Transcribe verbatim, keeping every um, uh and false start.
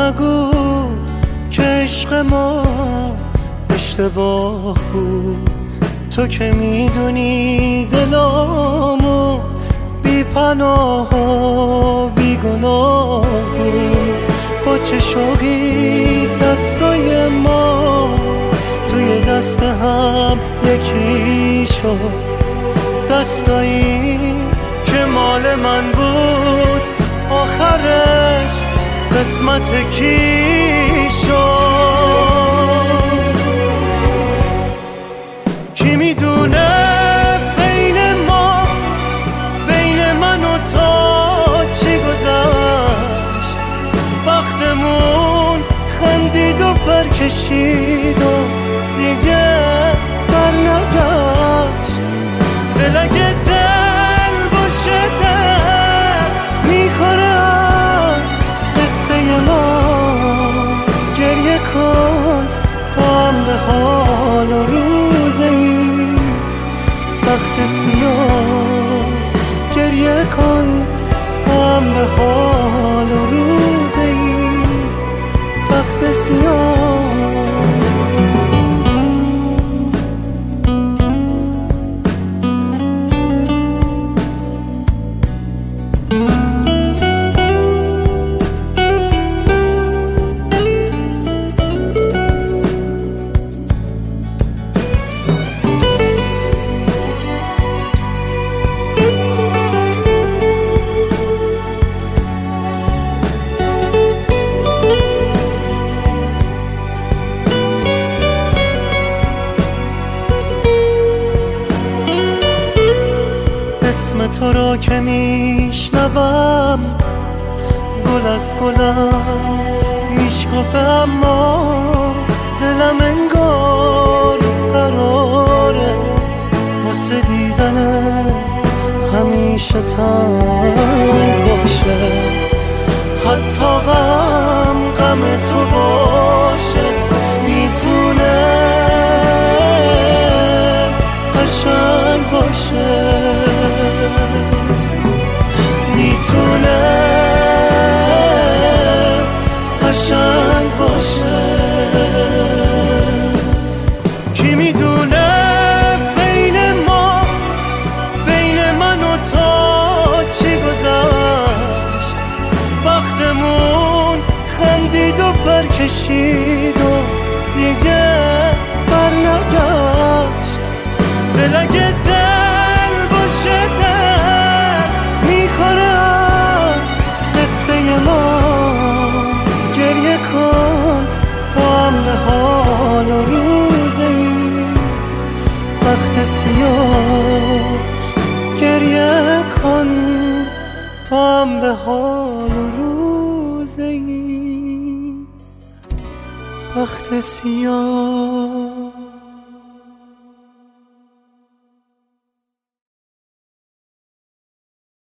نگو که عشق ما اشتباه بود. تو که میدونی دلامو بی پناه و بی گناه بود. با چه شوقی دستای ما توی دست هم یکی شد. دستایی که مال من بود آخرش قسمت کی شد؟ کی میدونه بین ما، بین من و تو چی گذشت؟ وقتمون خندید و برکشید و دیگه بر نگشت. دل اگه دل باشه دل میکنه از قصه ما. گریه کن تا هم به حال و روز این وقت سیاه. گریه کن تا هم به حال و روز این وقت سیاه. اسم تو را که میشنوم گل از گلم میشکفه، اما دلم انگار قراره واسه دیدنت همیشه تنگ باشه. حتی غم غم تو باشه میتونه قشنگ باشه. میتونه قشنگ باشه. کی میدونه بین ما، بین من و تو چی گذشت؟ وقتمون خندید و برکشید و دیگه بر نگشت. دل اگه دل باشه دل میکنه از قصه ما. گریه کن تا هم به حال و روز این وقت سیاه. گریه کن تا هم به حال و روز این وقت سیاه.